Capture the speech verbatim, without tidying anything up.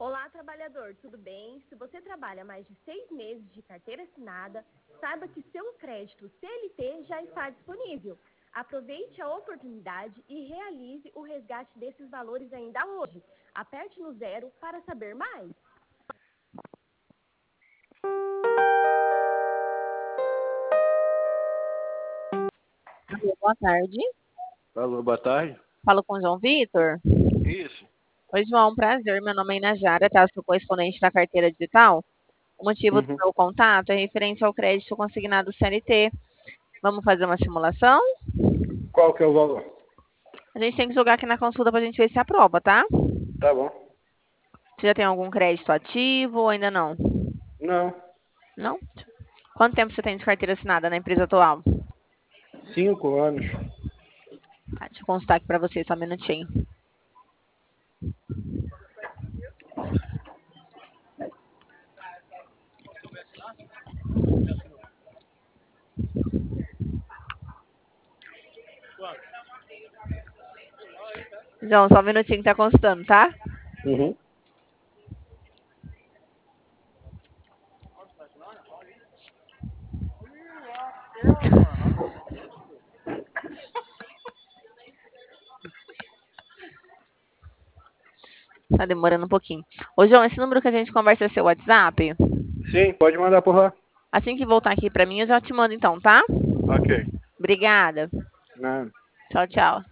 Olá, trabalhador, tudo bem? Se você trabalha mais de seis meses de carteira assinada, saiba que seu crédito C L T já está disponível. Aproveite a oportunidade e realize o resgate desses valores ainda hoje. Aperte no zero para saber mais. Alô, boa tarde. Alô, boa tarde. Falo com o João Vitor. Isso. Oi, João, prazer. Meu nome é Inajara, tá? Sou correspondente da carteira digital. O motivo do Uhum. meu contato é referente ao crédito consignado C L T. Vamos fazer uma simulação? Qual que é o valor? A gente tem que jogar aqui na consulta pra gente ver se aprova, tá? Tá bom. Você já tem algum crédito ativo ou ainda não? Não. Não? Quanto tempo você tem de carteira assinada na empresa atual? Cinco anos. Tá, deixa eu consultar aqui pra você, só um minutinho. João, só um minutinho que tá consultando, tá? Uhum. Tá demorando um pouquinho. Ô, João, esse número que a gente conversa é seu WhatsApp? Sim, pode mandar por lá. Assim que voltar aqui pra mim, eu já te mando então, tá? Ok. Obrigada. Não. Tchau, tchau.